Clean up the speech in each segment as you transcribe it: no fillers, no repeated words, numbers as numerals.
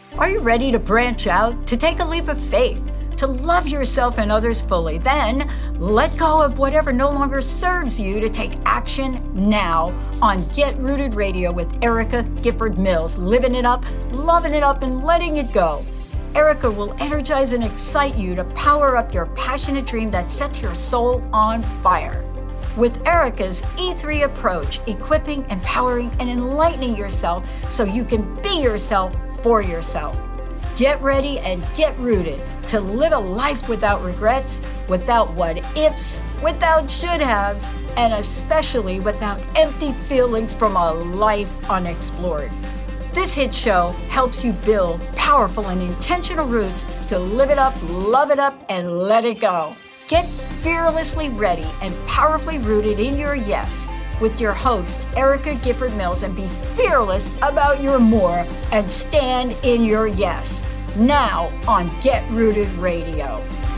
Are you ready to branch out, to take a leap of faith, to love yourself and others fully? Then let go of whatever no longer serves you to take action now on Get Rooted Radio with Erica Gifford Mills, living it up, loving it up, and letting it go. Erica will energize and excite you to power up your passionate dream that sets your soul on fire. With Erica's E3 approach, equipping, empowering, and enlightening yourself so you can be yourself for yourself. Get ready and get rooted to live a life without regrets, without what ifs, without should haves, and especially without empty feelings from a life unexplored. This hit show helps you build powerful and intentional roots to live it up, love it up, and let it go. Get fearlessly ready and powerfully rooted in your yes with your host, Erica Gifford Mills, and be fearless about your more and stand in your yes. Now on Get Rooted Radio.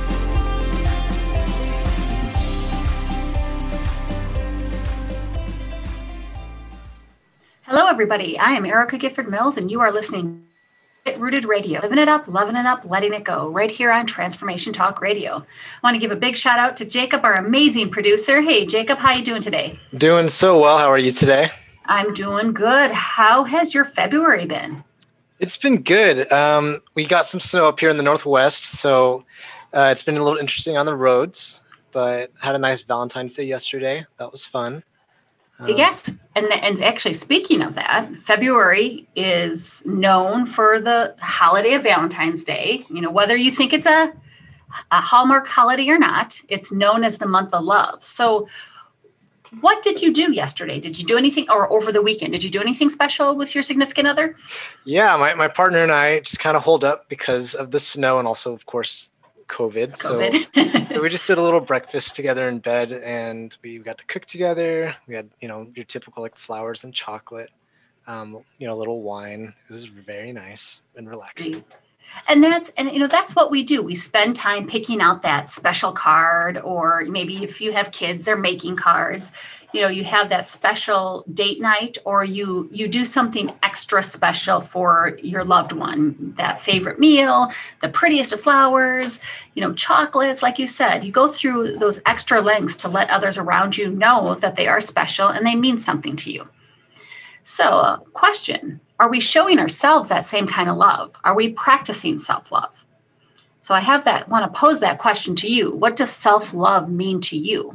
Hello, everybody. I am Erica Gifford Mills, and you are listening to Get Rooted Radio. Living it up, loving it up, letting it go, right here on Transformation Talk Radio. I want to give a big shout out to Jacob, our amazing producer. Hey, Jacob, how you doing today? Doing so well. How are you today? I'm doing good. How has your February been? It's been good. We got some snow up here in the Northwest, so it's been a little interesting on the roads, but had a nice Valentine's Day yesterday. That was fun. Yes, and actually, speaking of that, February is known for the holiday of Valentine's Day. You know, whether you think it's a Hallmark holiday or not, it's known as the month of love. So what did you do yesterday? Did you do anything, or over the weekend? Did you do anything special with your significant other? Yeah, my partner and I just kind of holed up because of the snow and also, of course, COVID. So we just did a little breakfast together in bed, and we got to cook together. We had, your typical like flowers and chocolate, a little wine. It was very nice and relaxing. And that's what we do. We spend time picking out that special card, or maybe if you have kids, they're making cards. You have that special date night, or you do something extra special for your loved one, that favorite meal, the prettiest of flowers, chocolates, like you said. You go through those extra lengths to let others around you know that they are special and they mean something to you. So, question. Are we showing ourselves that same kind of love? Are we practicing self-love? So I want to pose that question to you. What does self-love mean to you?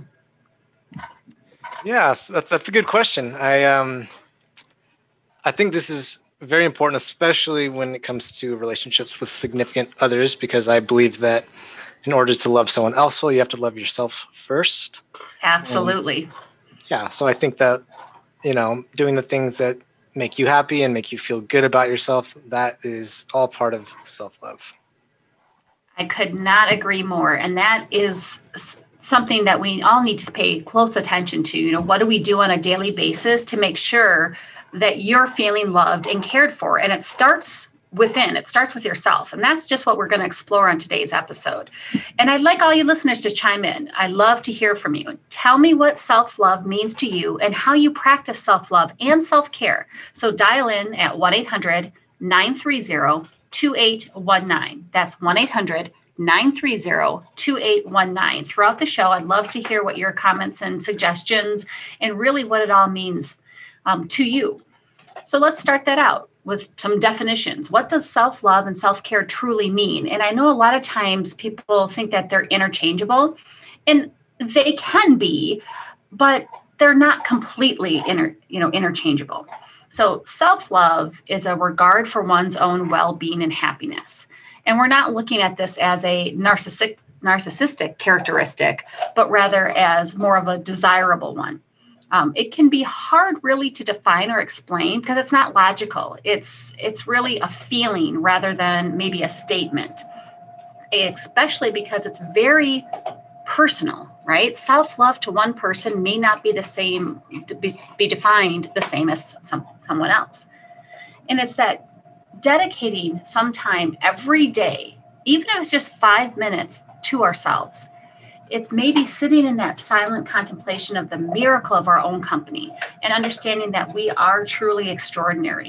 Yeah, that's a good question. I think this is very important, especially when it comes to relationships with significant others, because I believe that in order to love someone else well, you have to love yourself first. Absolutely. So I think that, doing the things that make you happy and make you feel good about yourself, that is all part of self-love. I could not agree more. And that is something that we all need to pay close attention to. What do we do on a daily basis to make sure that you're feeling loved and cared for? And it starts within. It starts with yourself. And that's just what we're going to explore on today's episode. And I'd like all you listeners to chime in. I love to hear from you. Tell me what self-love means to you and how you practice self-love and self-care. So dial in at 1-800-930-2819. That's 1-800-930-2819. Throughout the show, I'd love to hear what your comments and suggestions and really what it all means to you. So let's start that out with some definitions. What does self-love and self-care truly mean? And I know a lot of times people think that they're interchangeable, and they can be, but they're not completely interchangeable. So self-love is a regard for one's own well-being and happiness. And we're not looking at this as a narcissistic characteristic, but rather as more of a desirable one. It can be hard really to define or explain because it's not logical. It's really a feeling rather than maybe a statement, especially because it's very personal, right? Self-love to one person may not be the same, be defined the same as someone else. And it's that dedicating some time every day, even if it's just 5 minutes to ourselves. It's maybe sitting in that silent contemplation of the miracle of our own company and understanding that we are truly extraordinary.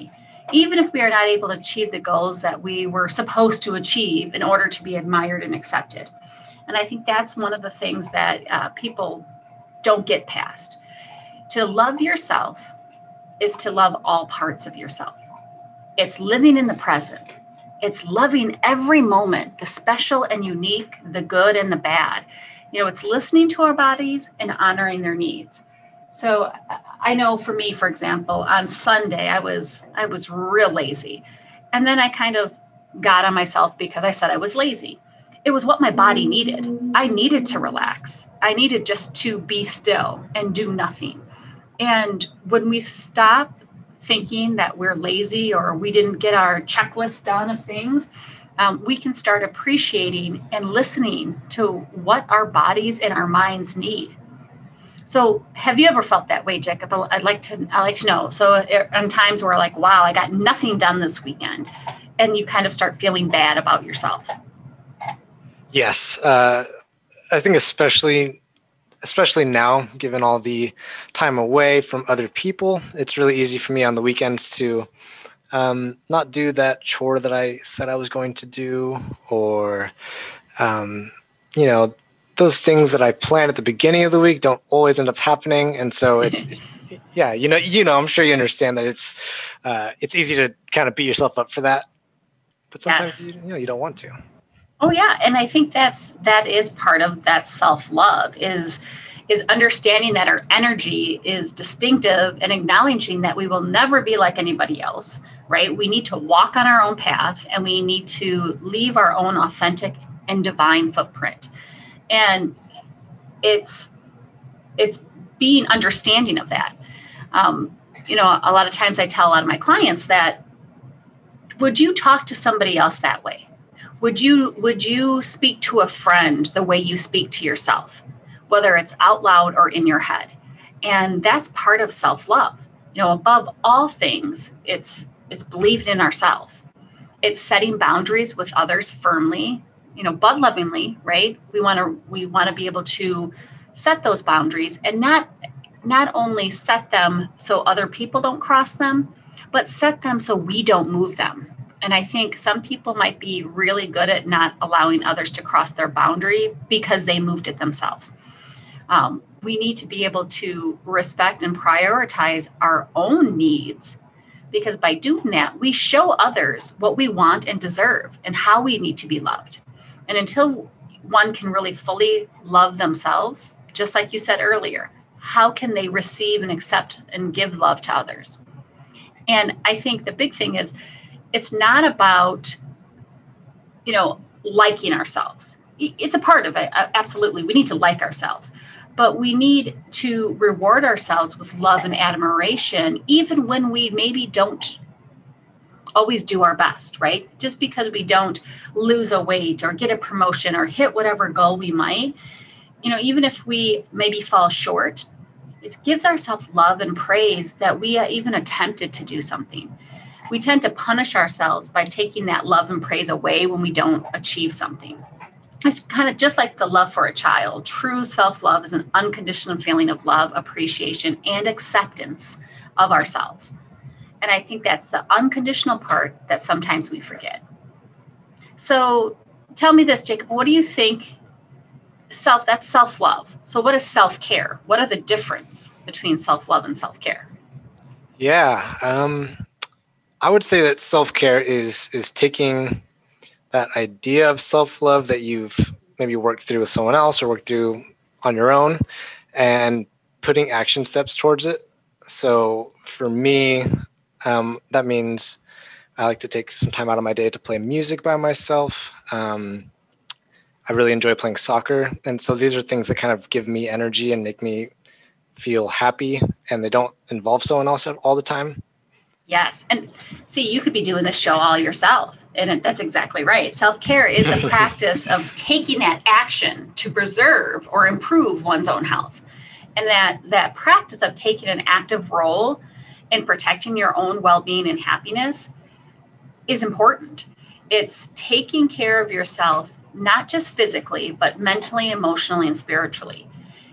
even if we are not able to achieve the goals that we were supposed to achieve in order to be admired and accepted. And I think that's one of the things that people don't get past. To love yourself is to love all parts of yourself. It's living in the present. It's loving every moment, the special and unique, the good and the bad. It's listening to our bodies and honoring their needs. So I know for me, for example, on Sunday, I was real lazy. And then I kind of got on myself because I said I was lazy. It was what my body needed. I needed to relax. I needed just to be still and do nothing. And when we stop thinking that we're lazy or we didn't get our checklist done of things, we can start appreciating and listening to what our bodies and our minds need. So have you ever felt that way, Jacob? I'd like to know. So on times where like, wow, I got nothing done this weekend, and you kind of start feeling bad about yourself. Yes. I think especially now, given all the time away from other people, it's really easy for me on the weekends to not do that chore that I said I was going to do, or, those things that I planned at the beginning of the week don't always end up happening. And so it's, yeah, I'm sure you understand that it's easy to kind of beat yourself up for that, but sometimes, you don't want to. Oh yeah. And I think that is part of that self-love is understanding that our energy is distinctive and acknowledging that we will never be like anybody else, right? We need to walk on our own path, and we need to leave our own authentic and divine footprint. And it's being understanding of that. A lot of times I tell a lot of my clients that, would you talk to somebody else that way? Would you speak to a friend the way you speak to yourself, whether it's out loud or in your head? And that's part of self-love. Above all things, it's believing in ourselves. It's setting boundaries with others firmly, but lovingly, right? We want to be able to set those boundaries, and not only set them so other people don't cross them, but set them so we don't move them. And I think some people might be really good at not allowing others to cross their boundary because they moved it themselves. We need to be able to respect and prioritize our own needs, because by doing that, we show others what we want and deserve and how we need to be loved. And until one can really fully love themselves, just like you said earlier, how can they receive and accept and give love to others? And I think the big thing is, it's not about, liking ourselves. It's a part of it. Absolutely. We need to like ourselves, but we need to reward ourselves with love and admiration, even when we maybe don't always do our best, right? Just because we don't lose a weight or get a promotion or hit whatever goal we might, even if we maybe fall short, it gives ourselves love and praise that we even attempted to do something. We tend to punish ourselves by taking that love and praise away when we don't achieve something. It's kind of just like the love for a child. True self-love is an unconditional feeling of love, appreciation, and acceptance of ourselves. And I think that's the unconditional part that sometimes we forget. So tell me this, Jacob, what do you think? That's self-love. So what is self-care? What are the difference between self-love and self-care? Yeah. I would say that self-care is taking that idea of self-love that you've maybe worked through with someone else or worked through on your own and putting action steps towards it. So for me, that means I like to take some time out of my day to play music by myself. I really enjoy playing soccer. And so these are things that kind of give me energy and make me feel happy, and they don't involve someone else all the time. Yes. And see, you could be doing this show all yourself. And that's exactly right. Self-care is the practice of taking that action to preserve or improve one's own health. And that practice of taking an active role in protecting your own well-being and happiness is important. It's taking care of yourself, not just physically, but mentally, emotionally, and spiritually.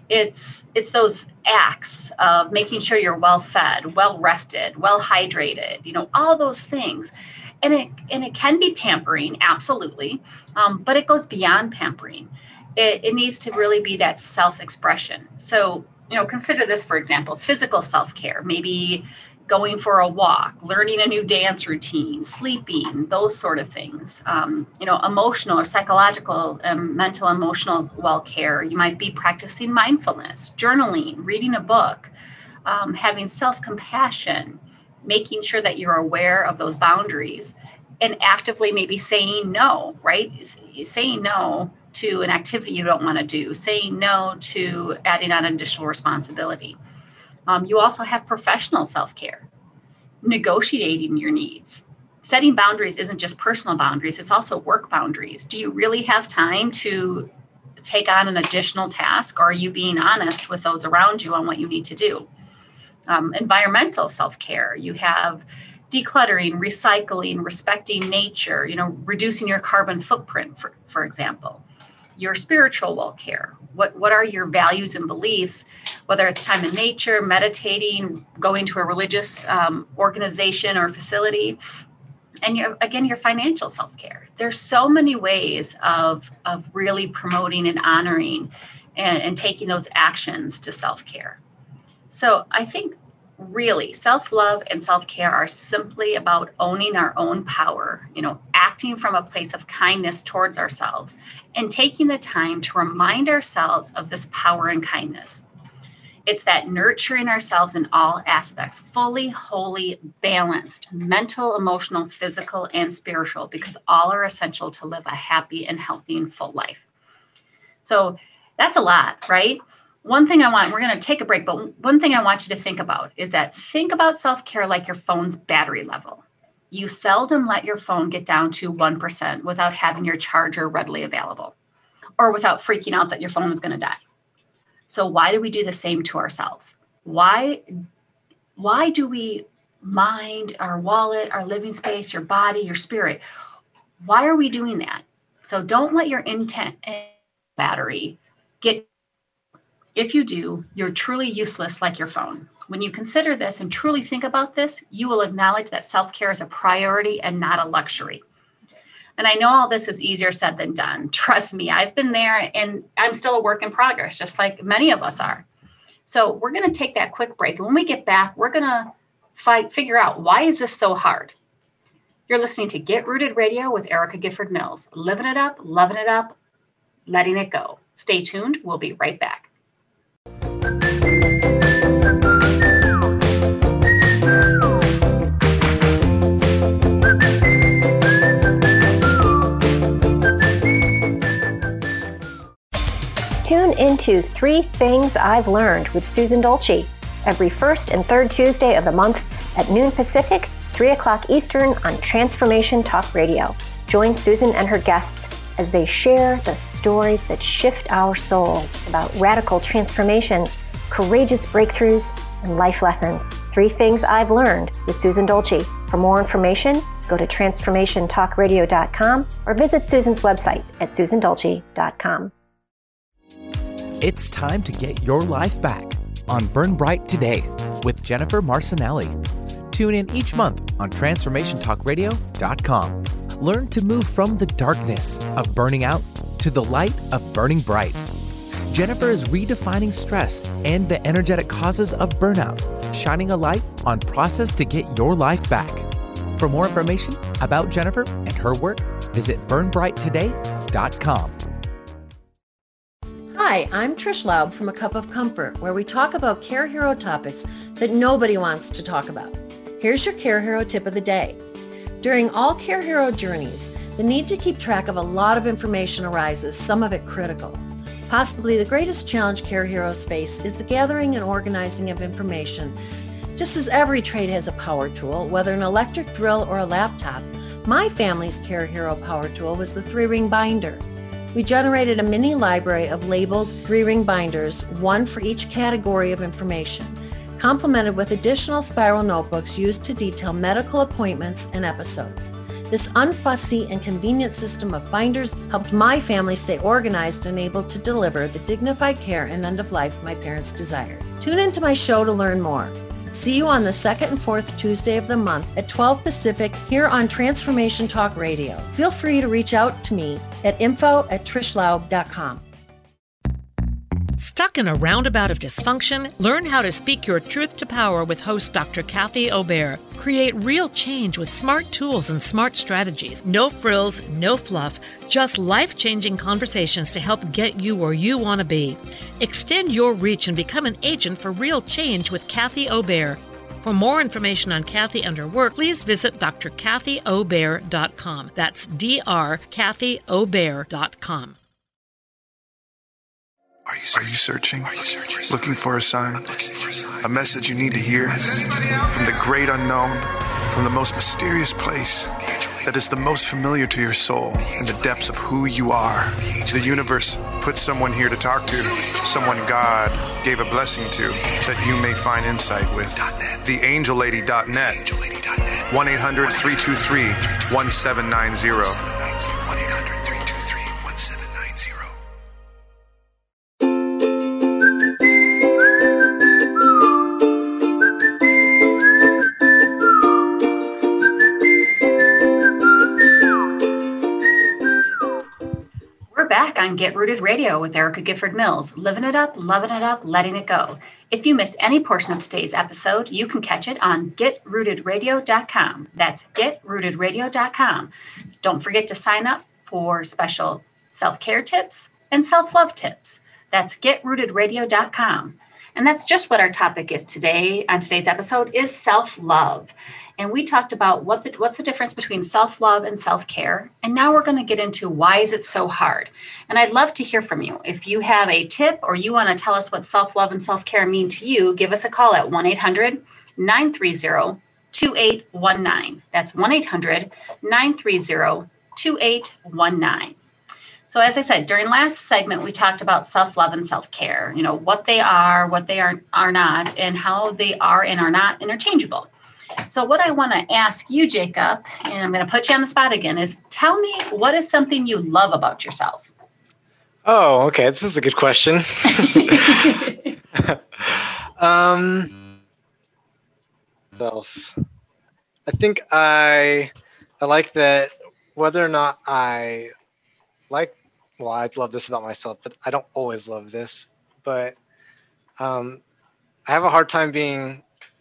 It's those acts of making sure you're well fed, well rested, well hydrated, all those things. And it can be pampering, absolutely, but it goes beyond pampering. It needs to really be that self-expression. So, consider this, for example, physical self-care, maybe going for a walk, learning a new dance routine, sleeping, those sort of things. Emotional or psychological, mental, emotional well-care. You might be practicing mindfulness, journaling, reading a book, having self-compassion, making sure that you're aware of those boundaries and actively maybe saying no, right? Saying no to an activity you don't want to do, saying no to adding on additional responsibility. You also have professional self-care, negotiating your needs. Setting boundaries isn't just personal boundaries, it's also work boundaries. Do you really have time to take on an additional task, or are you being honest with those around you on what you need to do? Environmental self-care, you have decluttering, recycling, respecting nature, reducing your carbon footprint, for example. Your spiritual well-care. What are your values and beliefs, whether it's time in nature, meditating, going to a religious organization or facility, and your financial self-care. There's so many ways of really promoting and honoring and taking those actions to self-care. So I think really self-love and self-care are simply about owning our own power, acting from a place of kindness towards ourselves and taking the time to remind ourselves of this power and kindness. It's that nurturing ourselves in all aspects, fully, wholly, balanced, mental, emotional, physical, and spiritual, because all are essential to live a happy and healthy and full life. So that's a lot, right? One thing we're going to take a break, but one thing I want you to think about is that think about self-care like your phone's battery level. You seldom let your phone get down to 1% without having your charger readily available or without freaking out that your phone is going to die. So why do we do the same to ourselves? Why do we mind our wallet, our living space, your body, your spirit? Why are we doing that? So don't let your intent battery get. If you do, you're truly useless like your phone. When you consider this and truly think about this, you will acknowledge that self-care is a priority and not a luxury. And I know all this is easier said than done. Trust me, I've been there and I'm still a work in progress, just like many of us are. So we're going to take that quick break. And when we get back, we're going to figure out, why is this so hard? You're listening to Get Rooted Radio with Erica Gifford Mills. Living it up, loving it up, letting it go. Stay tuned. We'll be right back. Tune into 3 Things I've Learned with Susan Dolce every first and third Tuesday of the month at noon Pacific, 3 o'clock Eastern on Transformation Talk Radio. Join Susan and her guests as they share the stories that shift our souls about radical transformations, courageous breakthroughs, and life lessons. 3 Things I've Learned with Susan Dolce. For more information, go to transformationtalkradio.com or visit Susan's website at susandolce.com. It's time to get your life back on Burn Bright Today with Jennifer Marcinelli. Tune in each month on transformationtalkradio.com. Learn to move from the darkness of burning out to the light of burning bright. Jennifer is redefining stress and the energetic causes of burnout, shining a light on process to get your life back. For more information about Jennifer and her work, visit burnbrighttoday.com. Hi, I'm Trish Laub from A Cup of Comfort, where we talk about Care Hero topics that nobody wants to talk about. Here's your Care Hero tip of the day. During all Care Hero journeys, the need to keep track of a lot of information arises, some of it critical. Possibly the greatest challenge Care Heroes face is the gathering and organizing of information. Just as every trade has a power tool, whether an electric drill or a laptop, my family's Care Hero power tool was the 3-ring binder. We generated a mini library of labeled 3-ring binders, one for each category of information, complemented with additional spiral notebooks used to detail medical appointments and episodes. This unfussy and convenient system of binders helped my family stay organized and able to deliver the dignified care and end of life my parents desired. Tune into my show to learn more. See you on the second and fourth Tuesday of the month at 12 Pacific here on Transformation Talk Radio. Feel free to reach out to me at info@trishlaub.com. Stuck in a roundabout of dysfunction? Learn how to speak your truth to power with host Dr. Kathy Obear. Create real change with smart tools and smart strategies. No frills, no fluff, just life-changing conversations to help get you where you want to be. Extend your reach and become an agent for real change with Kathy Obear. For more information on Kathy and her work, please visit drkathyobear.com. That's drkathyobear.com. Are you searching? Looking for a sign? A message you need to hear? From the great unknown, from the most mysterious place that is the most familiar to your soul in the depths of who you are. The universe put someone here to talk to, someone God gave a blessing to, that you may find insight with. TheAngelLady.net. 1-800-323-1790. 1-800-323-1790. Back on Get Rooted Radio with Erica Gifford Mills, living it up, loving it up, letting it go. If you missed any portion of today's episode, you can catch it on GetRootedRadio.com. That's GetRootedRadio.com. Don't forget to sign up for special self-care tips and self-love tips. That's GetRootedRadio.com. And that's just what our topic is today on today's episode is self-love. And we talked about what's the difference between self-love and self-care. And now we're going to get into why is it so hard. And I'd love to hear from you. If you have a tip or you want to tell us what self-love and self-care mean to you, give us a call at 1-800-930-2819. That's 1-800-930-2819. So as I said, during last segment, we talked about self-love and self-care, what they are not, and how they are and are not interchangeable. So what I want to ask you, Jacob, and I'm going to put you on the spot again, is tell me what is something you love about yourself? Oh, okay. This is a good question. Self. I think I like that whether or not I love this about myself, but I don't always love this. But I have a hard time being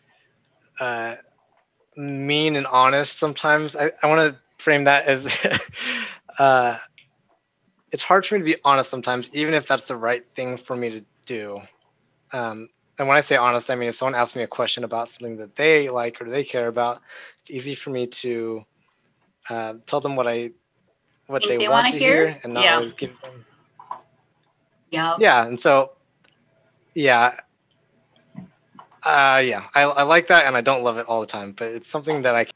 mean and honest sometimes. I want to frame that as it's hard for me to be honest sometimes, even if that's the right thing for me to do. And when I say honest, I mean if someone asks me a question about something that they like or they care about, it's easy for me to tell them what they want to hear and not always give them. Yeah. And so, I like that, and I don't love it all the time, but it's something that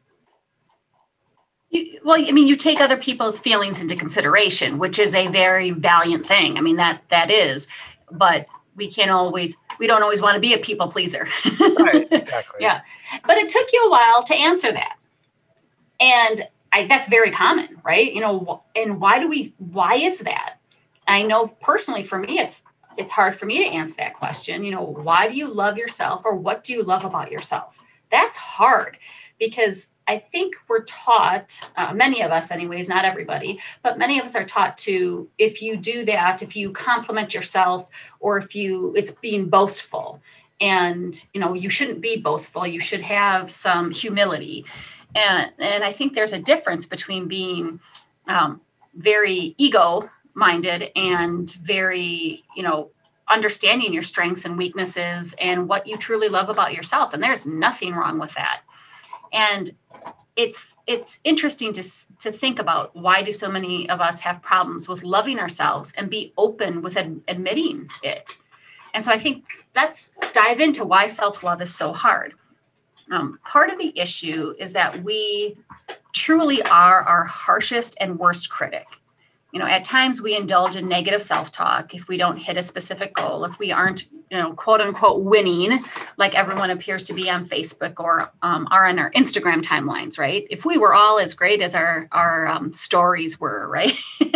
you take other people's feelings into consideration, which is a very valiant thing. I mean, that is, but we don't always want to be a people pleaser. Right, exactly. Yeah. But it took you a while to answer that. And that's very common, right? And why is that? I know personally for me, it's hard for me to answer that question. Why do you love yourself, or what do you love about yourself? That's hard because I think we're taught, many of us anyways, not everybody, but many of us are taught to, if you do that, if you compliment yourself, or it's being boastful. And, you shouldn't be boastful. You should have some humility. And I think there's a difference between being very ego-minded and very, understanding your strengths and weaknesses and what you truly love about yourself. And there's nothing wrong with that. And it's interesting to think about, why do so many of us have problems with loving ourselves and be open with admitting it? And so I think let's dive into why self-love is so hard. Part of the issue is that we truly are our harshest and worst critic. At times we indulge in negative self-talk if we don't hit a specific goal, if we aren't, quote unquote, winning, like everyone appears to be on Facebook or are on our Instagram timelines, right? If we were all as great as our stories were, right?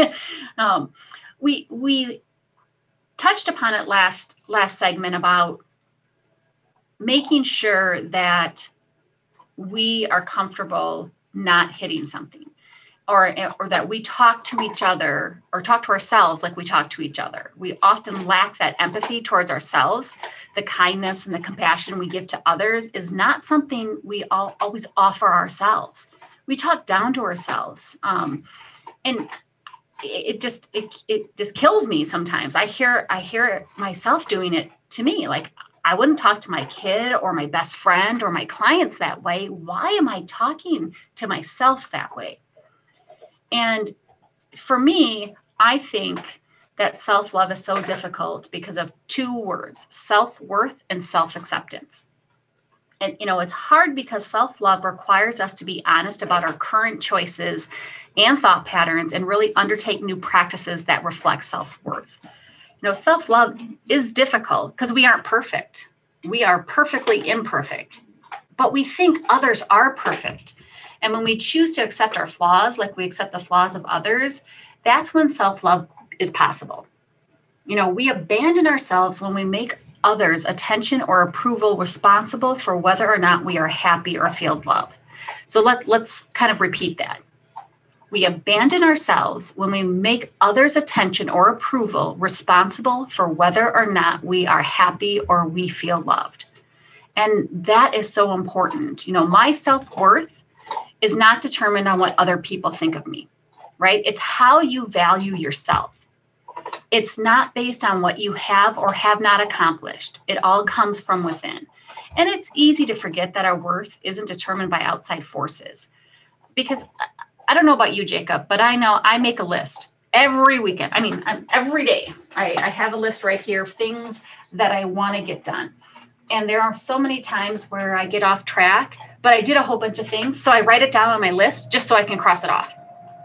We touched upon it last segment about making sure that we are comfortable not hitting something. Or that we talk to each other or talk to ourselves like we talk to each other. We often lack that empathy towards ourselves. The kindness and the compassion we give to others is not something we always offer ourselves. We talk down to ourselves. And it just kills me sometimes. I hear myself doing it to me. Like, I wouldn't talk to my kid or my best friend or my clients that way. Why am I talking to myself that way? And for me, I think that self-love is so difficult because of two words, self-worth and self-acceptance. And, it's hard because self-love requires us to be honest about our current choices and thought patterns and really undertake new practices that reflect self-worth. Self-love is difficult because we aren't perfect. We are perfectly imperfect, but we think others are perfect. And when we choose to accept our flaws, like we accept the flaws of others, that's when self-love is possible. We abandon ourselves when we make others' attention or approval responsible for whether or not we are happy or feel love. So let's kind of repeat that. We abandon ourselves when we make others' attention or approval responsible for whether or not we are happy or we feel loved. And that is so important. My self-worth is not determined on what other people think of me, right? It's how you value yourself. It's not based on what you have or have not accomplished. It all comes from within. And it's easy to forget that our worth isn't determined by outside forces. Because I don't know about you, Jacob, but I know I make a list every weekend. Every day. I have a list right here of things that I want to get done. And there are so many times where I get off track, but I did a whole bunch of things. So I write it down on my list just so I can cross it off.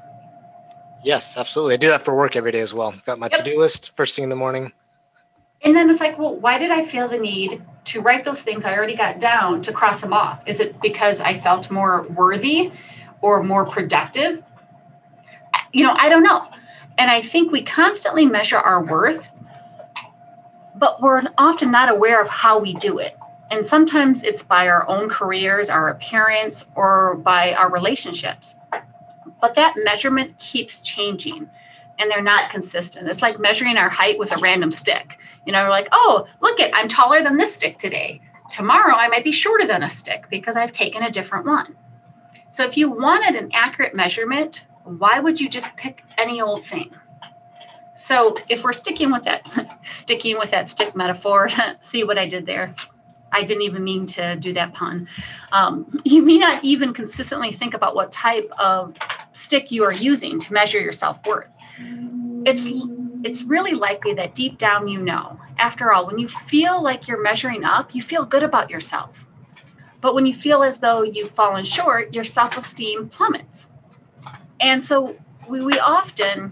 Yes, absolutely. I do that for work every day as well. Got my to-do list first thing in the morning. And then it's like, well, why did I feel the need to write those things I already got down to cross them off? Is it because I felt more worthy or more productive? I don't know. And I think we constantly measure our worth, but we're often not aware of how we do it. And sometimes it's by our own careers, our appearance, or by our relationships. But that measurement keeps changing and they're not consistent. It's like measuring our height with a random stick. We're like, oh, look I'm taller than this stick today. Tomorrow I might be shorter than a stick because I've taken a different one. So if you wanted an accurate measurement, why would you just pick any old thing? So if we're sticking with that stick metaphor, see what I did there? I didn't even mean to do that pun. You may not even consistently think about what type of stick you are using to measure your self-worth. It's really likely that deep down after all, when you feel like you're measuring up, you feel good about yourself. But when you feel as though you've fallen short, your self-esteem plummets. And so we often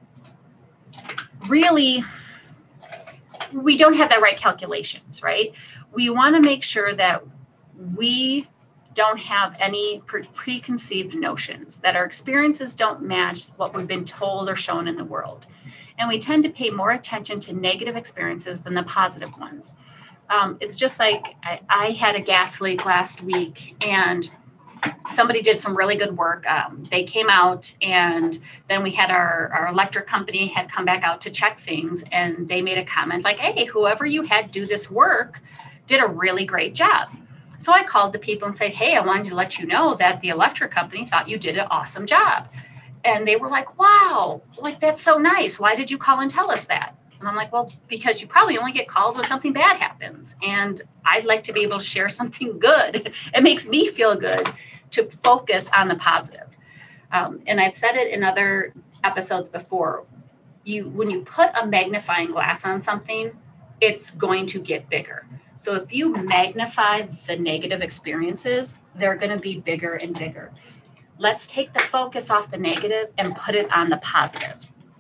we don't have the right calculations, right? We want to make sure that we don't have any preconceived notions, that our experiences don't match what we've been told or shown in the world. And we tend to pay more attention to negative experiences than the positive ones. It's just like I had a gas leak last week and somebody did some really good work. They came out and then we had our electric company had come back out to check things. And they made a comment like, hey, whoever you had do this work did a really great job. So I called the people and said, hey, I wanted to let you know that the electric company thought you did an awesome job. And they were like, wow, that's so nice. Why did you call and tell us that? And I'm like, well, because you probably only get called when something bad happens. And I'd like to be able to share something good. It makes me feel good to focus on the positive. And I've said it in other episodes before. When you put a magnifying glass on something, it's going to get bigger. So if you magnify the negative experiences, they're going to be bigger and bigger. Let's take the focus off the negative and put it on the positive.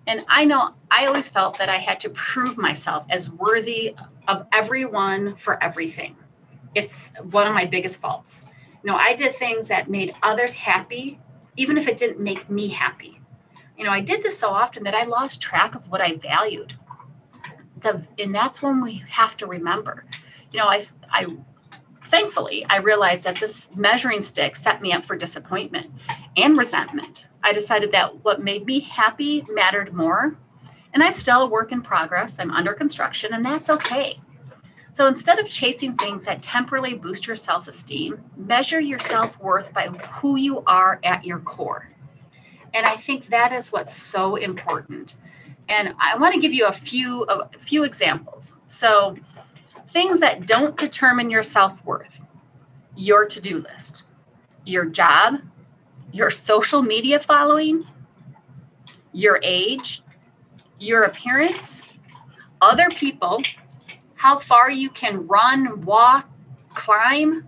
And I know I always felt that I had to prove myself as worthy of everyone for everything. It's one of my biggest faults. I did things that made others happy, even if it didn't make me happy. I did this so often that I lost track of what I valued. And that's when we have to remember. Thankfully, I realized that this measuring stick set me up for disappointment and resentment. I decided that what made me happy mattered more. And I'm still a work in progress. I'm under construction, and that's okay. So instead of chasing things that temporarily boost your self-esteem, measure your self-worth by who you are at your core. And I think that is what's so important. And I want to give you a few examples. So things that don't determine your self-worth: your to-do list, your job, your social media following, your age, your appearance, other people, how far you can run, walk, climb.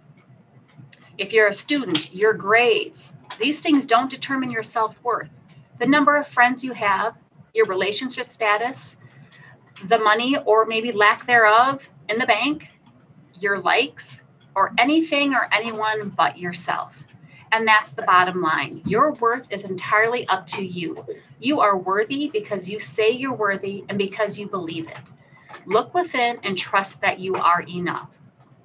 If you're a student, your grades. These things don't determine your self-worth. The number of friends you have, your relationship status, the money or maybe lack thereof in the bank, your likes, or anything or anyone but yourself. And that's the bottom line. Your worth is entirely up to you. You are worthy because you say you're worthy and because you believe it. Look within and trust that you are enough.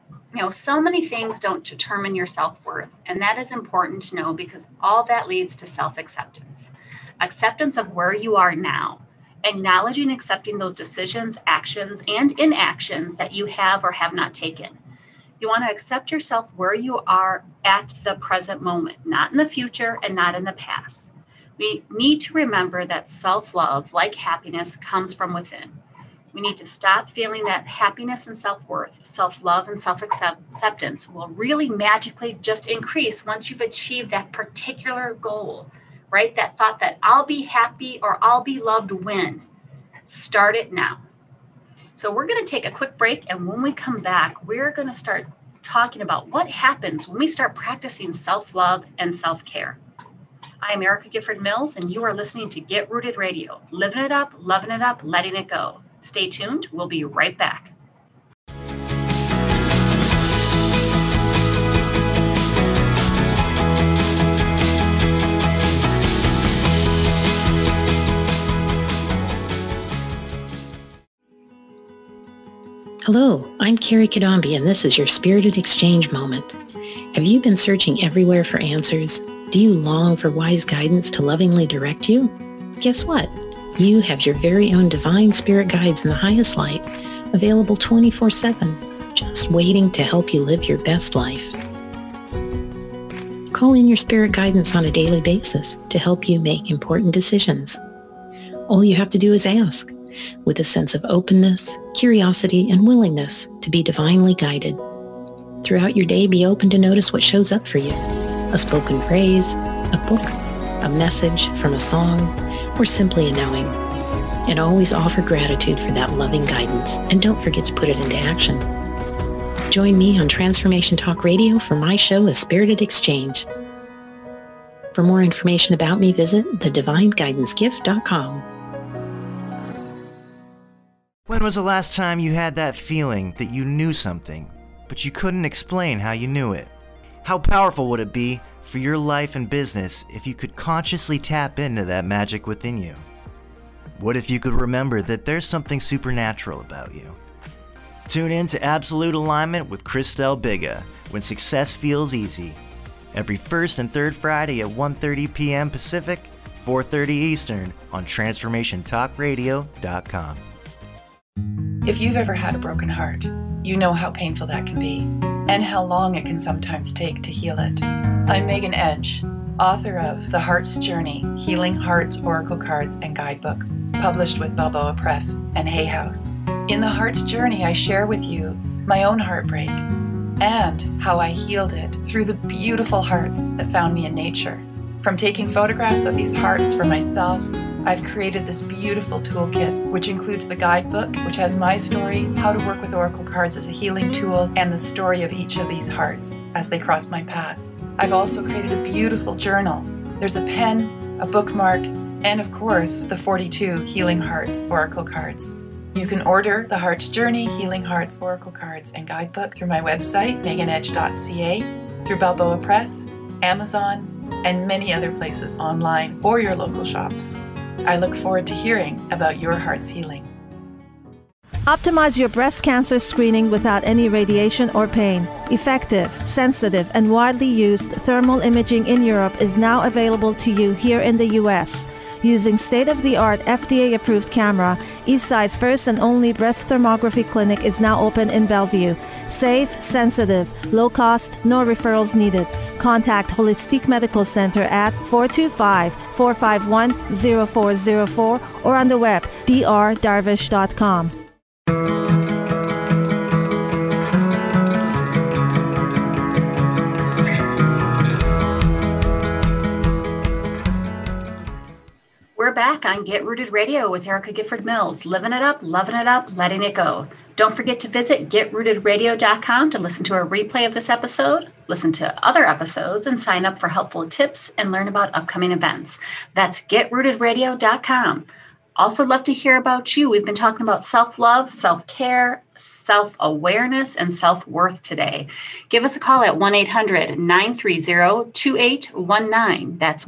So many things don't determine your self-worth, and that is important to know because all that leads to self-acceptance. Acceptance of where you are now, acknowledging and accepting those decisions, actions, and inactions that you have or have not taken. You want to accept yourself where you are at the present moment, not in the future and not in the past. We need to remember that self-love, like happiness, comes from within. We need to stop feeling that happiness and self-worth, self-love and self-acceptance will really magically just increase once you've achieved that particular goal, right? That thought that I'll be happy or I'll be loved when. Start it now. So we're going to take a quick break, and when we come back, we're going to start talking about what happens when we start practicing self-love and self-care. I'm Erica Gifford Mills, and you are listening to Get Rooted Radio, living it up, loving it up, letting it go. Stay tuned. We'll be right back. Hello, I'm Carrie Kadombi, and this is your Spirited Exchange moment. Have you been searching everywhere for answers? Do you long for wise guidance to lovingly direct you? Guess what? You have your very own divine spirit guides in the highest light, available 24/7, just waiting to help you live your best life. Call in your spirit guidance on a daily basis to help you make important decisions. All you have to do is ask, with a sense of openness, curiosity, and willingness to be divinely guided. Throughout your day, be open to notice what shows up for you. A spoken phrase, a book, a message from a song, or simply a knowing. And always offer gratitude for that loving guidance, and don't forget to put it into action. Join me on Transformation Talk Radio for my show, A Spirited Exchange. For more information about me, visit thedivineguidancegift.com. When was the last time you had that feeling that you knew something, but you couldn't explain how you knew it? How powerful would it be for your life and business if you could consciously tap into that magic within you? What if you could remember that there's something supernatural about you? Tune in to Absolute Alignment with Christelle Biga when success feels easy. Every first and third Friday at 1:30 p.m. Pacific, 4:30 Eastern on TransformationTalkRadio.com. If you've ever had a broken heart, you know how painful that can be and how long it can sometimes take to heal it. I'm Megan Edge, author of The Heart's Journey, Healing Hearts Oracle Cards and Guidebook, published with Balboa Press and Hay House. In The Heart's Journey, I share with you my own heartbreak and how I healed it through the beautiful hearts that found me in nature. From taking photographs of these hearts for myself, I've created this beautiful toolkit, which includes the guidebook, which has my story, how to work with oracle cards as a healing tool, and the story of each of these hearts as they cross my path. I've also created a beautiful journal. There's a pen, a bookmark, and of course, the 42 Healing Hearts Oracle cards. You can order the Heart's Journey Healing Hearts Oracle cards and guidebook through my website, meganedge.ca, through Balboa Press, Amazon, and many other places online or your local shops. I look forward to hearing about your heart's healing. Optimize your breast cancer screening without any radiation or pain. Effective, sensitive, and widely used thermal imaging in Europe is now available to you here in the U.S. Using state-of-the-art FDA-approved camera, Eastside's first and only breast thermography clinic is now open in Bellevue. Safe, sensitive, low cost, no referrals needed. Contact Holistic Medical Center at 425-451-0404 or on the web, drdarvish.com. We're back on Get Rooted Radio with Erica Gifford Mills, living it up, loving it up, letting it go. Don't forget to visit getrootedradio.com to listen to a replay of this episode, listen to other episodes, and sign up for helpful tips and learn about upcoming events. That's getrootedradio.com. Also love to hear about you. We've been talking about self-love, self-care, self-awareness, and self-worth today. Give us a call at 1-800-930-2819. That's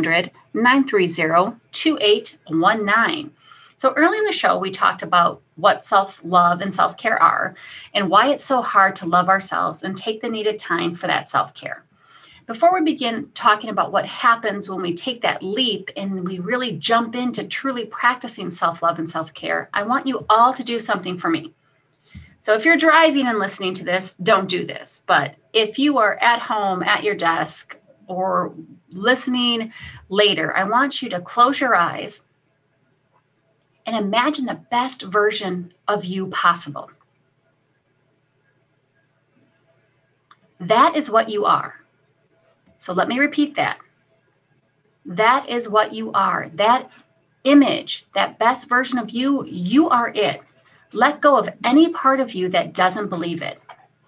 1-800-930-2819. So early in the show, we talked about what self-love and self-care are and why it's so hard to love ourselves and take the needed time for that self-care. Before we begin talking about what happens when we take that leap and we really jump into truly practicing self-love and self-care, I want you all to do something for me. So if you're driving and listening to this, don't do this. But if you are at home, at your desk, or listening later, I want you to close your eyes and imagine the best version of you possible. That is what you are. So let me repeat that. That is what you are. That image, that best version of you, you are it. Let go of any part of you that doesn't believe it.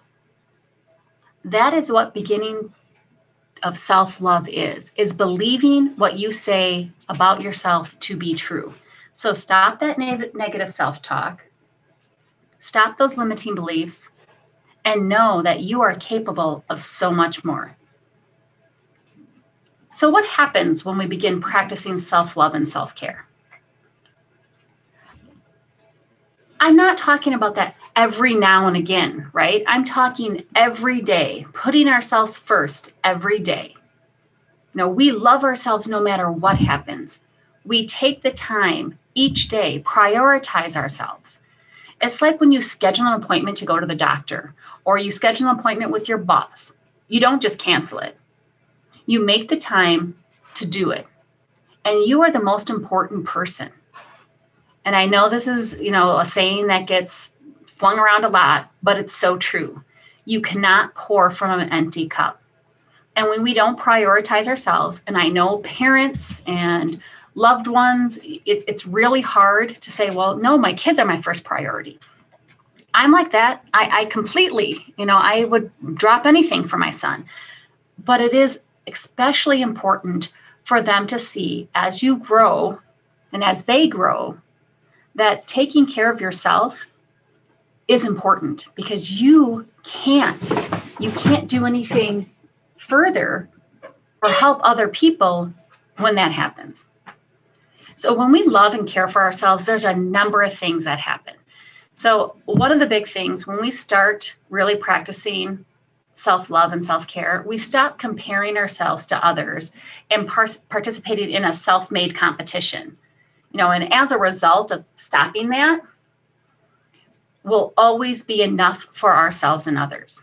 That is what beginning of self-love is believing what you say about yourself to be true. So stop that negative self-talk. Stop those limiting beliefs and know that you are capable of so much more. So what happens when we begin practicing self-love and self-care? I'm not talking about that every now and again, right? I'm talking every day, putting ourselves first every day. You know, we love ourselves no matter what happens. We take the time each day, prioritize ourselves. It's like when you schedule an appointment to go to the doctor or you schedule an appointment with your boss. You don't just cancel it. You make the time to do it. And you are the most important person. And I know this is, a saying that gets flung around a lot, but it's so true. You cannot pour from an empty cup. And when we don't prioritize ourselves, and I know parents and loved ones, it's really hard to say, well, no, my kids are my first priority. I'm like that. I completely, I would drop anything for my son. But it is especially important for them to see as you grow and as they grow that taking care of yourself is important because you can't do anything further or help other people when that happens. So when we love and care for ourselves, there's a number of things that happen. So one of the big things when we start really practicing self-love and self-care, we stop comparing ourselves to others and participating in a self-made competition. And as a result of stopping that, we'll always be enough for ourselves and others.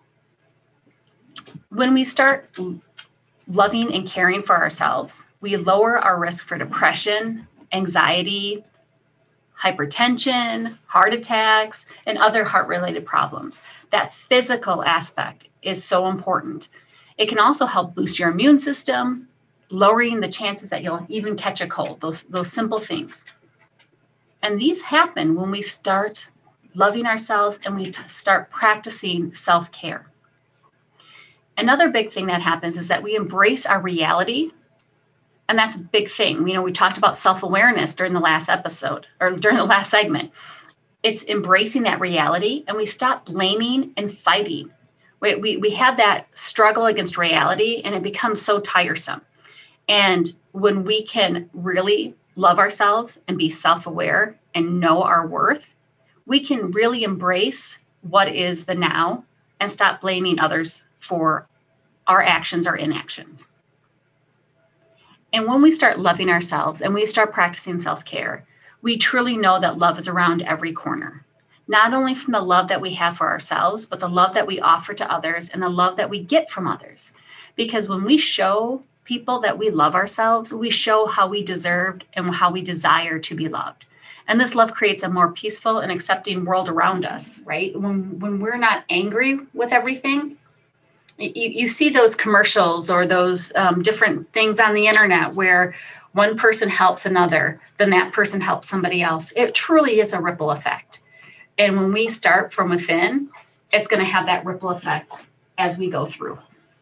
When we start loving and caring for ourselves, we lower our risk for depression, anxiety, hypertension, heart attacks, and other heart-related problems. That physical aspect is so important. It can also help boost your immune system, lowering the chances that you'll even catch a cold, those simple things. And these happen when we start loving ourselves and we start practicing self-care. Another big thing that happens is that we embrace our reality And that's a big thing. We talked about self-awareness during the last episode or during the last segment. It's embracing that reality, and we stop blaming and fighting. We have that struggle against reality, and it becomes so tiresome. And when we can really love ourselves and be self-aware and know our worth, we can really embrace what is the now and stop blaming others for our actions or inactions. And when we start loving ourselves and we start practicing self-care, we truly know that love is around every corner, not only from the love that we have for ourselves, but the love that we offer to others and the love that we get from others. Because when we show people that we love ourselves, we show how we deserve and how we desire to be loved. And this love creates a more peaceful and accepting world around us, right? When we're not angry with everything, you see those commercials or those different things on the internet where one person helps another, then that person helps somebody else. It truly is a ripple effect. And when we start from within, it's going to have that ripple effect as we go through.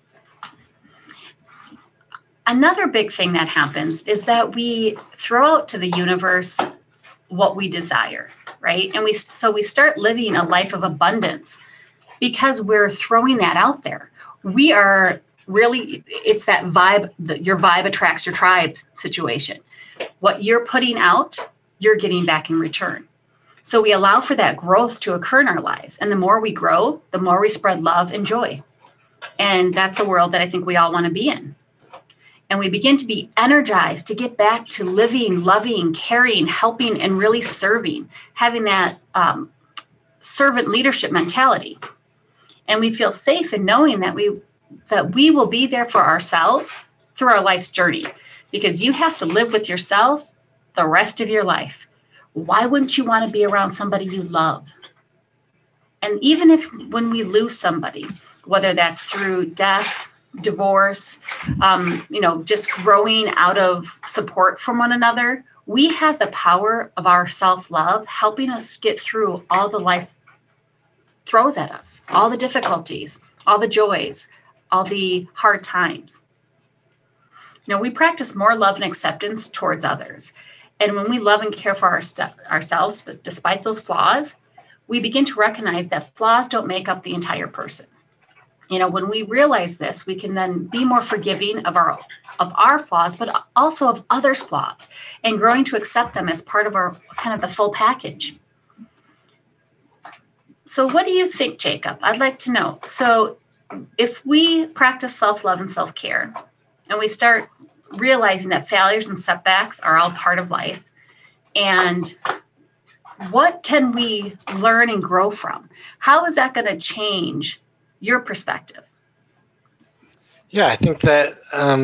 Another big thing that happens is that we throw out to the universe what we desire, right? And we start living a life of abundance because we're throwing that out there. We are really, it's that vibe, your vibe attracts your tribe situation. What you're putting out, you're getting back in return. So we allow for that growth to occur in our lives. And the more we grow, the more we spread love and joy. And that's a world that I think we all want to be in. And we begin to be energized to get back to living, loving, caring, helping, and really serving, having that servant leadership mentality. And we feel safe in knowing that we will be there for ourselves through our life's journey, because you have to live with yourself the rest of your life. Why wouldn't you want to be around somebody you love? And even if when we lose somebody, whether that's through death, divorce, just growing out of support from one another, we have the power of our self-love helping us get through all the life throws at us, all the difficulties, all the joys, all the hard times. We practice more love and acceptance towards others. And when we love and care for ourselves, despite those flaws, we begin to recognize that flaws don't make up the entire person. When we realize this, we can then be more forgiving of our flaws, but also of others' flaws, and growing to accept them as part of our kind of the full package. So what do you think, Jacob? I'd like to know. So if we practice self-love and self-care, and we start realizing that failures and setbacks are all part of life, and what can we learn and grow from? How is that going to change your perspective? Yeah, I think that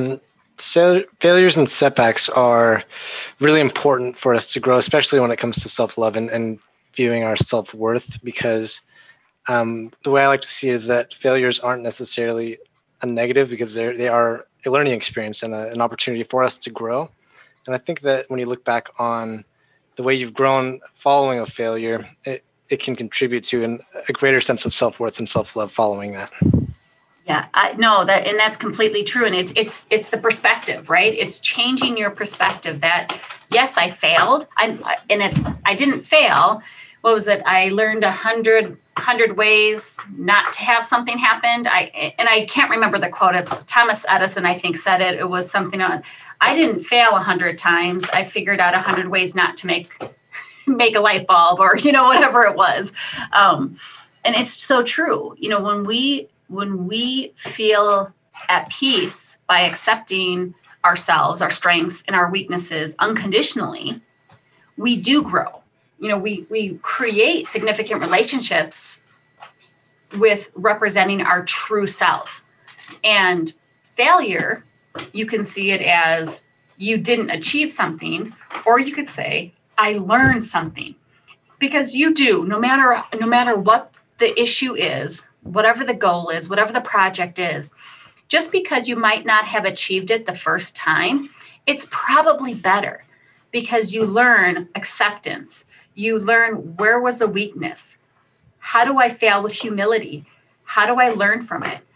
failures and setbacks are really important for us to grow, especially when it comes to self-love and viewing our self-worth, because the way I like to see it is that failures aren't necessarily a negative, because they are a learning experience and an opportunity for us to grow. And I think that when you look back on the way you've grown following a failure, it can contribute to a greater sense of self-worth and self-love following that. Yeah, I know that, and that's completely true. And it's the perspective, right? It's changing your perspective that, yes, I failed. I didn't fail. What was it? I learned 100 ways not to have something happen. I can't remember the quote. It's Thomas Edison, I think, said it. It was something on, I didn't fail 100 times. I figured out 100 ways not to make a light bulb, or, whatever it was. And it's so true. When we feel at peace by accepting ourselves, our strengths and our weaknesses unconditionally, we do grow. We create significant relationships with representing our true self. And failure, you can see it as you didn't achieve something, or you could say, I learned something. Because you do, no matter what the issue is, whatever the goal is, whatever the project is, just because you might not have achieved it the first time, it's probably better, because you learn acceptance. You learn, where was the weakness? How do I fail with humility? How do I learn from it?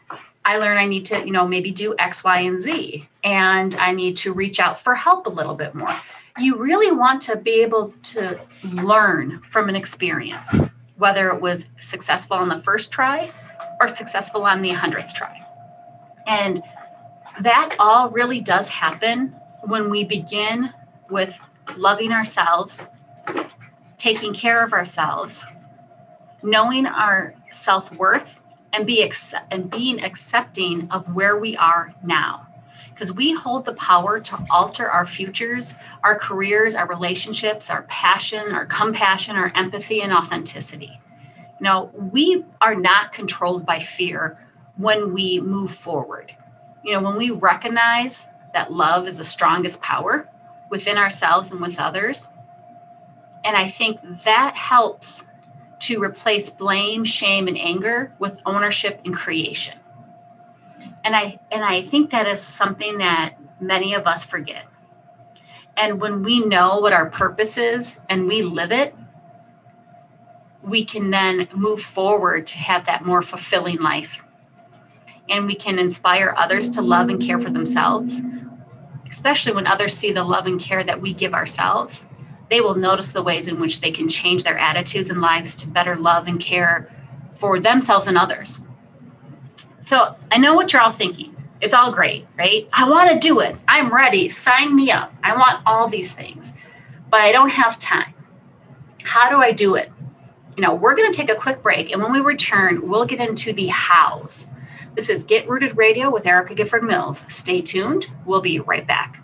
I learn I need to, maybe do X, Y, and Z, and I need to reach out for help a little bit more. You really want to be able to learn from an experience, whether it was successful on the first try or successful on the 100th try. And that all really does happen when we begin with loving ourselves, taking care of ourselves, knowing our self-worth, and being accepting of where we are now. Because we hold the power to alter our futures, our careers, our relationships, our passion, our compassion, our empathy, and authenticity. We are not controlled by fear when we move forward. When we recognize that love is the strongest power within ourselves and with others. And I think that helps to replace blame, shame, and anger with ownership and creation. And I think that is something that many of us forget. And when we know what our purpose is and we live it, we can then move forward to have that more fulfilling life. And we can inspire others to love and care for themselves, especially when others see the love and care that we give ourselves. They will notice the ways in which they can change their attitudes and lives to better love and care for themselves and others. So I know what you're all thinking. It's all great, right? I want to do it. I'm ready. Sign me up. I want all these things, but I don't have time. How do I do it? We're going to take a quick break, and when we return, we'll get into the hows. This is Get Rooted Radio with Erica Gifford Mills. Stay tuned. We'll be right back.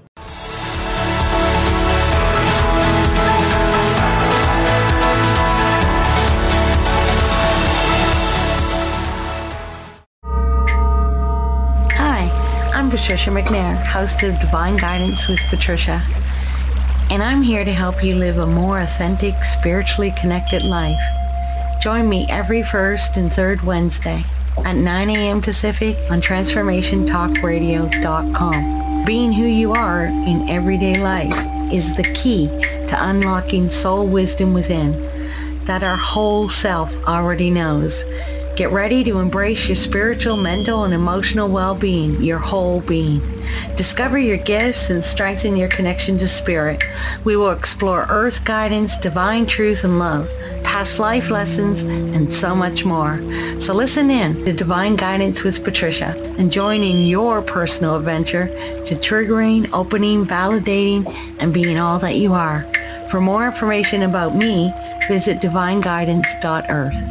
I'm Patricia McNair, host of Divine Guidance with Patricia, and I'm here to help you live a more authentic, spiritually connected life. Join me every first and third Wednesday at 9 a.m. Pacific on TransformationTalkRadio.com. Being who you are in everyday life is the key to unlocking soul wisdom within that our whole self already knows. Get ready to embrace your spiritual, mental, and emotional well-being, your whole being. Discover your gifts and strengthen your connection to spirit. We will explore earth guidance, divine truth and love, past life lessons, and so much more. So listen in to Divine Guidance with Patricia and join in your personal adventure to triggering, opening, validating, and being all that you are. For more information about me, visit divineguidance.earth.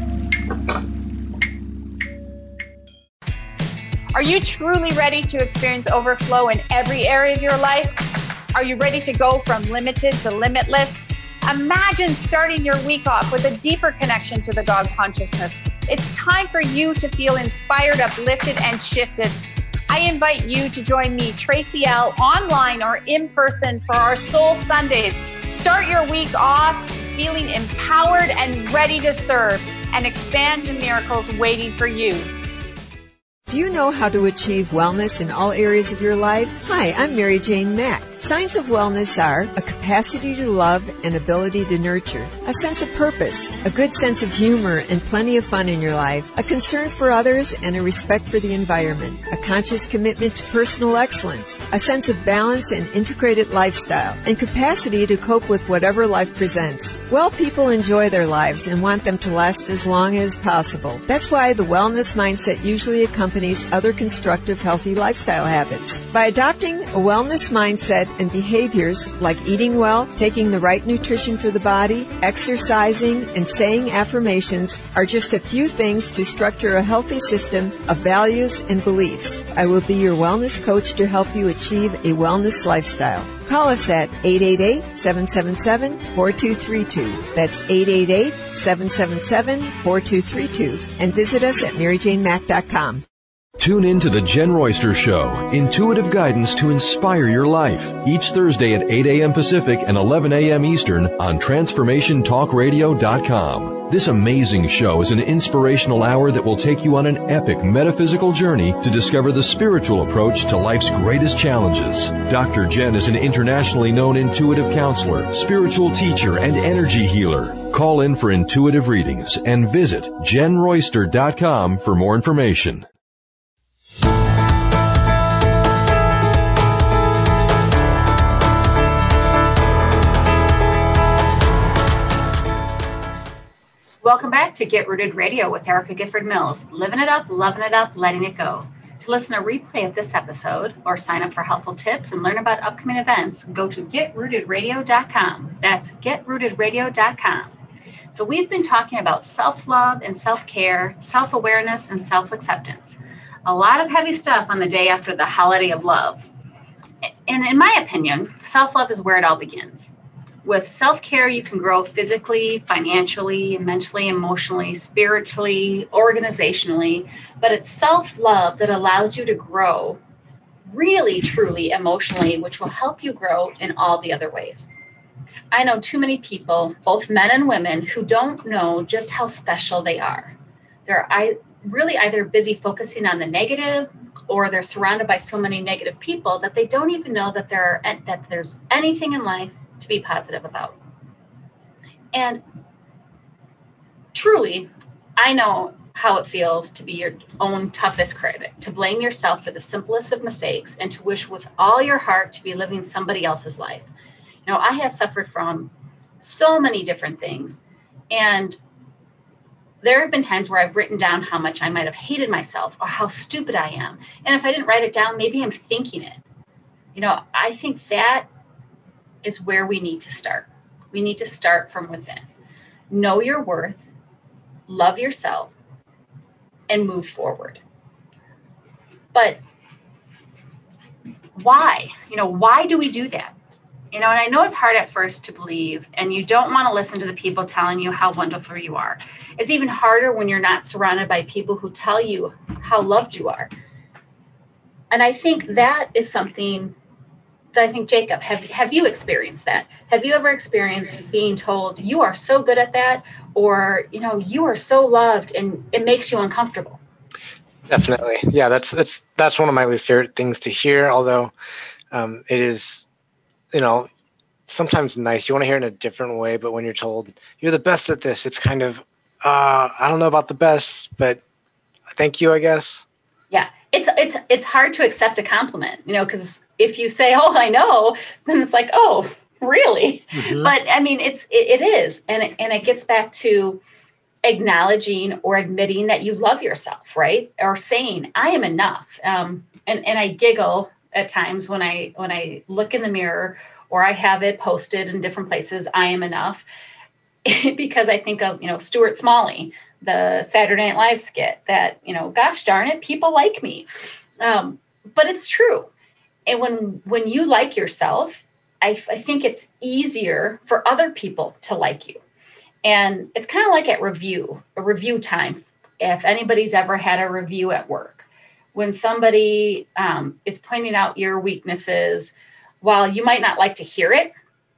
Are you truly ready to experience overflow in every area of your life? Are you ready to go from limited to limitless? Imagine starting your week off with a deeper connection to the God consciousness. It's time for you to feel inspired, uplifted, and shifted. I invite you to join me, Tracy L., online or in person for our Soul Sundays. Start your week off feeling empowered and ready to serve and expand the miracles waiting for you. Do you know how to achieve wellness in all areas of your life? Hi, I'm Mary Jane Mack. Signs of wellness are a capacity to love and ability to nurture, a sense of purpose, a good sense of humor and plenty of fun in your life, a concern for others and a respect for the environment, a conscious commitment to personal excellence, a sense of balance and integrated lifestyle, and capacity to cope with whatever life presents. Well people enjoy their lives and want them to last as long as possible. That's why the wellness mindset usually accompanies other constructive, healthy lifestyle habits. By adopting a wellness mindset and behaviors like eating well, taking the right nutrition for the body, exercising, and saying affirmations are just a few things to structure a healthy system of values and beliefs. I will be your wellness coach to help you achieve a wellness lifestyle. Call us at 888-777-4232. That's 888-777-4232. And visit us at MaryJaneMack.com. Tune in to the Jen Royster Show, intuitive guidance to inspire your life, each Thursday at 8 a.m. Pacific and 11 a.m. Eastern on TransformationTalkRadio.com. This amazing show is an inspirational hour that will take you on an epic metaphysical journey to discover the spiritual approach to life's greatest challenges. Dr. Jen is an internationally known intuitive counselor, spiritual teacher, and energy healer. Call in for intuitive readings and visit JenRoyster.com for more information. Welcome back to Get Rooted Radio with Erica Gifford Mills. Living it up, loving it up, letting it go. To listen to a replay of this episode or sign up for helpful tips and learn about upcoming events, go to GetRootedRadio.com. That's GetRootedRadio.com. So we've been talking about self-love and self-care, self-awareness and self-acceptance. A lot of heavy stuff on the day after the holiday of love. And in my opinion, self-love is where it all begins. With self-care, you can grow physically, financially, mentally, emotionally, spiritually, organizationally, but it's self-love that allows you to grow really, truly, emotionally, which will help you grow in all the other ways. I know too many people, both men and women, who don't know just how special they are. They're really either busy focusing on the negative, or they're surrounded by so many negative people that they don't even know that there's anything in life to be positive about. And truly, I know how it feels to be your own toughest critic, to blame yourself for the simplest of mistakes, and to wish with all your heart to be living somebody else's life. You know, I have suffered from so many different things, and there have been times where I've written down how much I might have hated myself or how stupid I am. And if I didn't write it down, maybe I'm thinking it. You know, I think that is where we need to start. We need to start from within. Know your worth, love yourself, and move forward. But why? You know, why do we do that? You know, and I know it's hard at first to believe, and you don't want to listen to the people telling you how wonderful you are. It's even harder when you're not surrounded by people who tell you how loved you are. And I think that is something that I think, Jacob, have you experienced that? Have you ever experienced being told you are so good at that, or, you know, you are so loved and it makes you uncomfortable? Definitely. Yeah, that's one of my least favorite things to hear, although it is, you know, sometimes nice. You want to hear it in a different way, but when you're told you're the best at this, it's kind of, I don't know about the best, but thank you, I guess. Yeah, it's hard to accept a compliment, you know, because if you say, "Oh, I know," then it's like, "Oh, really?" Mm-hmm. But I mean, it is, and it gets back to acknowledging or admitting that you love yourself, right? Or saying, "I am enough." And I giggle at times when I look in the mirror, or I have it posted in different places, "I am enough," because I think of, you know, Stuart Smalley, the Saturday Night Live skit that, you know, gosh darn it, people like me. But it's true. And when you like yourself, I think it's easier for other people to like you. And it's kind of like at a review time. If anybody's ever had a review at work, when somebody is pointing out your weaknesses, while you might not like to hear it,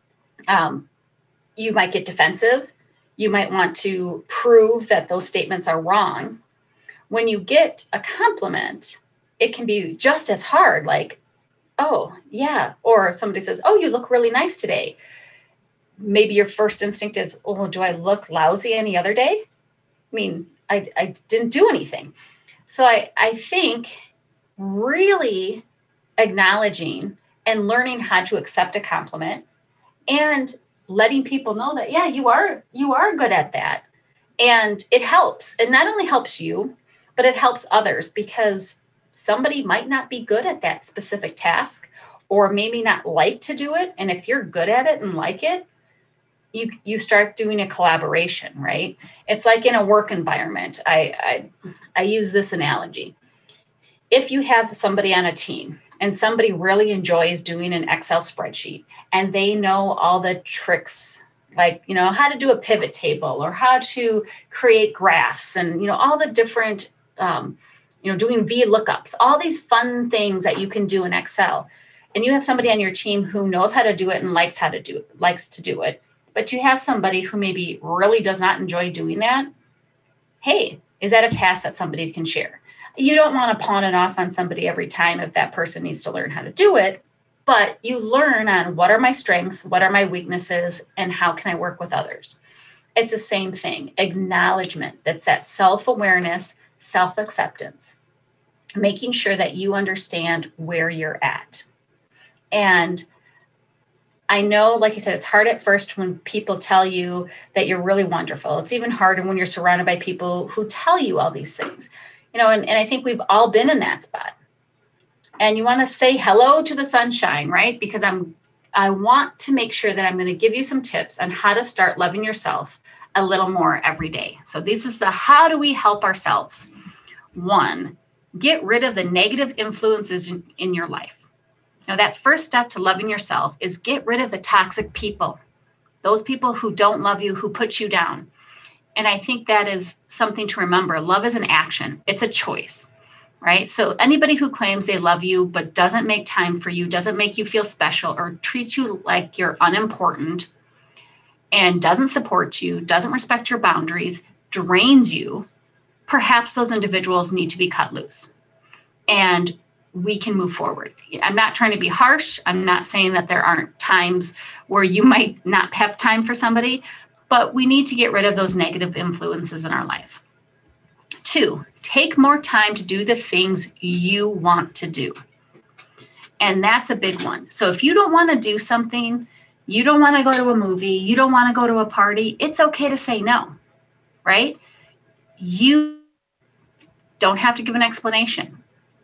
you might get defensive. You might want to prove that those statements are wrong. When you get a compliment, it can be just as hard, like, "Oh, yeah." Or somebody says, "Oh, you look really nice today." Maybe your first instinct is, "Oh, do I look lousy any other day?" I mean, I didn't do anything. So I think really acknowledging and learning how to accept a compliment and letting people know that, yeah, you are good at that. And it helps. It not only helps you, but it helps others, because somebody might not be good at that specific task, or maybe not like to do it. And if you're good at it and like it, you start doing a collaboration, right? It's like in a work environment. I use this analogy. If you have somebody on a team and somebody really enjoys doing an Excel spreadsheet, and they know all the tricks, like, you know, how to do a pivot table or how to create graphs and, you know, all the different, doing VLOOKUPs, all these fun things that you can do in Excel. And you have somebody on your team who knows how to do it and likes to do it. But you have somebody who maybe really does not enjoy doing that. Hey, is that a task that somebody can share? You don't want to pawn it off on somebody every time if that person needs to learn how to do it, but you learn on what are my strengths, what are my weaknesses, and how can I work with others? It's the same thing. Acknowledgement. That's that self-awareness, self-acceptance, making sure that you understand where you're at. And I know, like you said, it's hard at first when people tell you that you're really wonderful. It's even harder when you're surrounded by people who tell you all these things, and I think we've all been in that spot. And you want to say hello to the sunshine, right? Because I want to make sure that I'm going to give you some tips on how to start loving yourself a little more every day. So this is the how do we help ourselves? 1, get rid of the negative influences in your life. Now, that first step to loving yourself is get rid of the toxic people, those people who don't love you, who put you down. And I think that is something to remember. Love is an action. It's a choice, right? So anybody who claims they love you but doesn't make time for you, doesn't make you feel special, or treats you like you're unimportant and doesn't support you, doesn't respect your boundaries, drains you, perhaps those individuals need to be cut loose. And we can move forward. I'm not trying to be harsh. I'm not saying that there aren't times where you might not have time for somebody, but we need to get rid of those negative influences in our life. 2, take more time to do the things you want to do. And that's a big one. So if you don't want to do something, you don't want to go to a movie, you don't want to go to a party, it's okay to say no, right? You don't have to give an explanation.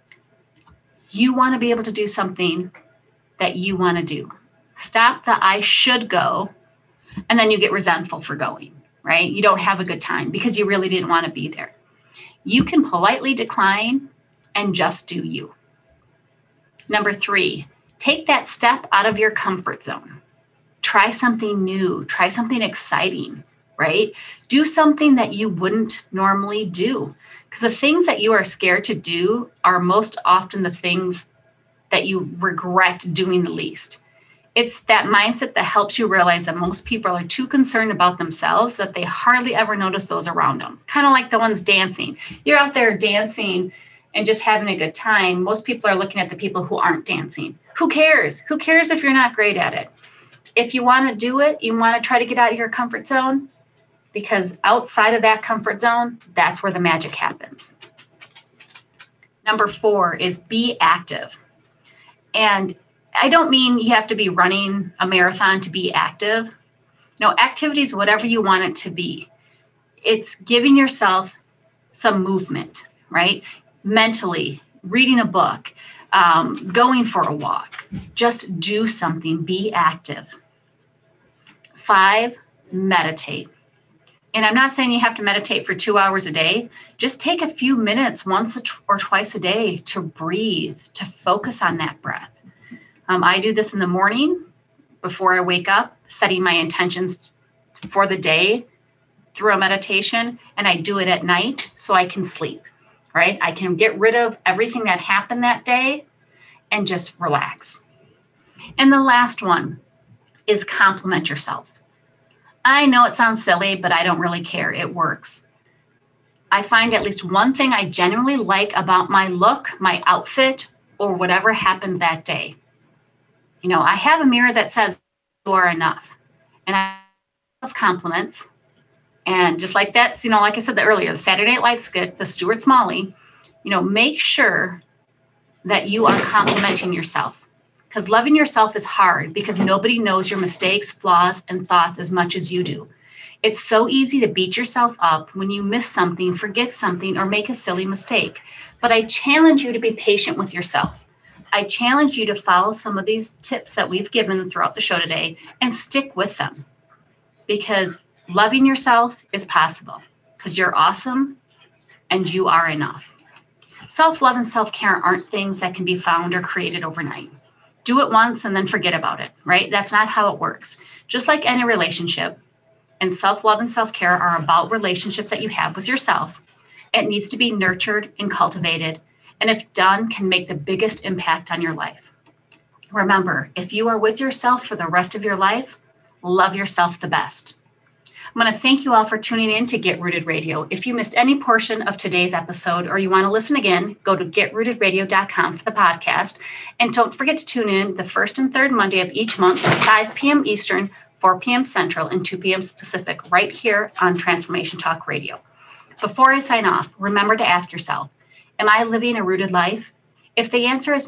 You want to be able to do something that you want to do. Stop the I should go, and then you get resentful for going, right? You don't have a good time because you really didn't want to be there. You can politely decline and just do you. Number 3, take that step out of your comfort zone. Try something new, try something exciting, right? Do something that you wouldn't normally do. Because the things that you are scared to do are most often the things that you regret doing the least. It's that mindset that helps you realize that most people are too concerned about themselves that they hardly ever notice those around them. Kind of like the ones dancing. You're out there dancing and just having a good time. Most people are looking at the people who aren't dancing. Who cares? Who cares if you're not great at it? If you want to do it, you want to try to get out of your comfort zone, because outside of that comfort zone, that's where the magic happens. Number 4 is be active. And I don't mean you have to be running a marathon to be active. No, activity is whatever you want it to be. It's giving yourself some movement, right? Mentally, reading a book, going for a walk. Just do something, be active. 5, meditate. And I'm not saying you have to meditate for 2 hours a day. Just take a few minutes once or twice a day to breathe, to focus on that breath. I do this in the morning before I wake up, setting my intentions for the day through a meditation, and I do it at night so I can sleep, right? I can get rid of everything that happened that day and just relax. And the last one is compliment yourself. I know it sounds silly, but I don't really care. It works. I find at least one thing I genuinely like about my look, my outfit, or whatever happened that day. I have a mirror that says, you are enough. And I love compliments. And just like that, like I said earlier, the Saturday Night Live skit, the Stuart Smalley, make sure that you are complimenting yourself. Because loving yourself is hard because nobody knows your mistakes, flaws, and thoughts as much as you do. It's so easy to beat yourself up when you miss something, forget something, or make a silly mistake. But I challenge you to be patient with yourself. I challenge you to follow some of these tips that we've given throughout the show today and stick with them. Because loving yourself is possible. Because you're awesome and you are enough. Self-love and self-care aren't things that can be found or created overnight. Do it once and then forget about it, right? That's not how it works. Just like any relationship, and self-love and self-care are about relationships that you have with yourself. It needs to be nurtured and cultivated, and if done, can make the biggest impact on your life. Remember, if you are with yourself for the rest of your life, love yourself the best. I'm going to thank you all for tuning in to Get Rooted Radio. If you missed any portion of today's episode or you want to listen again, go to getrootedradio.com for the podcast. And don't forget to tune in the first and third Monday of each month at 5 p.m. Eastern, 4 p.m. Central, and 2 p.m. Pacific right here on Transformation Talk Radio. Before I sign off, remember to ask yourself, am I living a rooted life? If the answer is no,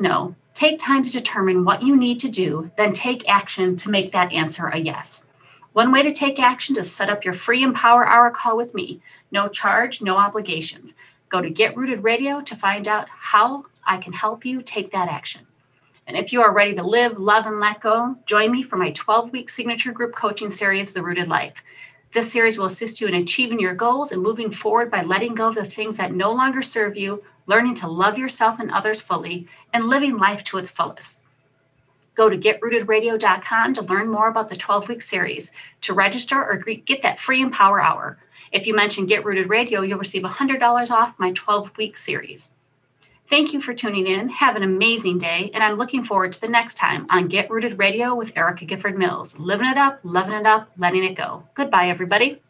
Take time to determine what you need to do, then take action to make that answer a yes. One way to take action is set up your free Empower Hour call with me. No charge, no obligations. Go to Get Rooted Radio to find out how I can help you take that action. And if you are ready to live, love, and let go, join me for my 12-week signature group coaching series, The Rooted Life. This series will assist you in achieving your goals and moving forward by letting go of the things that no longer serve you, learning to love yourself and others fully, and living life to its fullest. Go to GetRootedRadio.com to learn more about the 12-week series, to register or get that free Empower Hour. If you mention Get Rooted Radio, you'll receive $100 off my 12-week series. Thank you for tuning in. Have an amazing day, and I'm looking forward to the next time on Get Rooted Radio with Erica Gifford Mills. Living it up, loving it up, letting it go. Goodbye, everybody.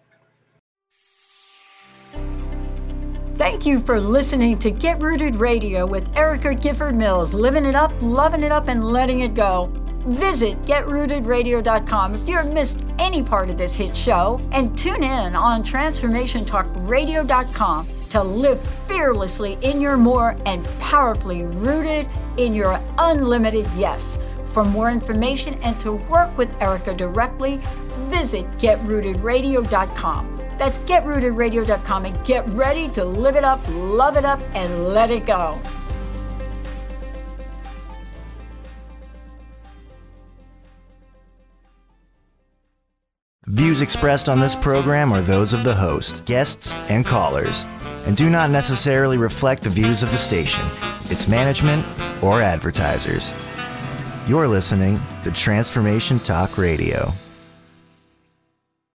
Thank you for listening to Get Rooted Radio with Erica Gifford Mills. Living it up, loving it up, and letting it go. Visit GetRootedRadio.com if you've missed any part of this hit show, and tune in on TransformationTalkRadio.com to live fearlessly in your more and powerfully rooted in your unlimited yes. For more information and to work with Erica directly, visit GetRootedRadio.com. That's GetRootedRadio.com, and get ready to live it up, love it up, and let it go. Views expressed on this program are those of the host, guests, and callers, and do not necessarily reflect the views of the station, its management, or advertisers. You're listening to Transformation Talk Radio.